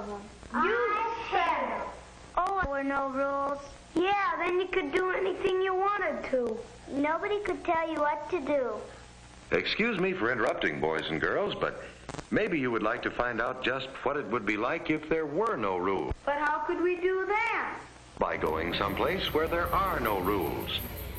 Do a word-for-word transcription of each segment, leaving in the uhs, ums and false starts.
them. You said it. Oh, there were no rules. Yeah, then you could do anything you wanted to. Nobody could tell you what to do. Excuse me for interrupting, boys and girls, but maybe you would like to find out just what it would be like if there were no rules. But how could we do that? By going someplace where there are no rules.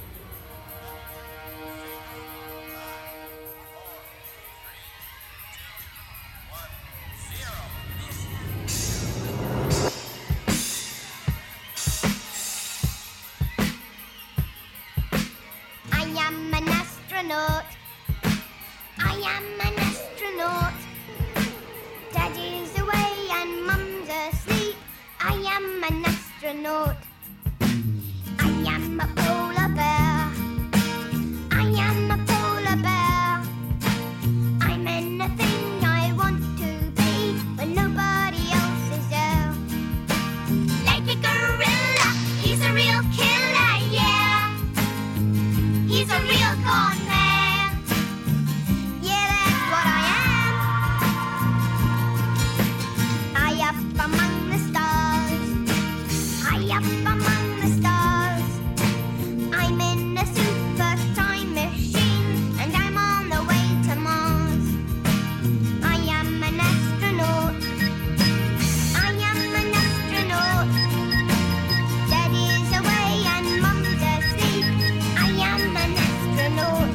I am an astronaut. I am an astronaut. Daddy's away and Mum's asleep. I am an astronaut. I am a polar bear. I am a polar bear. I'm anything I want to be when nobody else is there. Like a gorilla, he's a real killer, yeah. He's a real con man. Yeah, that's what I am. High up among the stars. High up among the stars. I'm in a super time machine and I'm on the way to Mars. I am an astronaut. I am an astronaut. Daddy's away and Mum's asleep. I am an astronaut.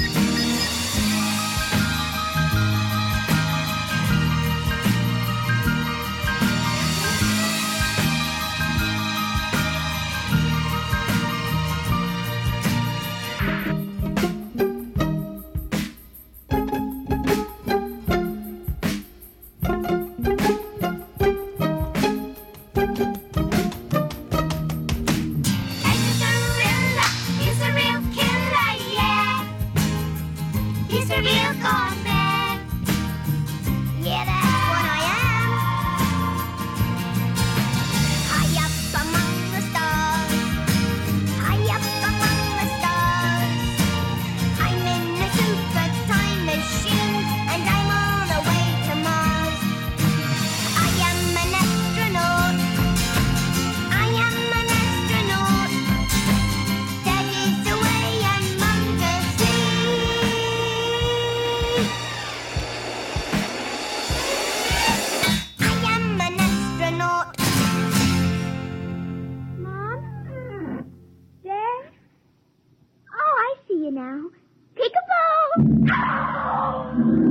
Like a gorilla, he's a real killer, yeah. He's a real con man. Yeah, that's what I am. High up among the stars. High up among the stars. I'm in a super time machine and I'm on the way to Mars. I am an astronaut. I am an astronaut. Daddy's away and Mum's asleep. I am an astronaut. Mom? Dad? Oh, I see you now. Peekaboo!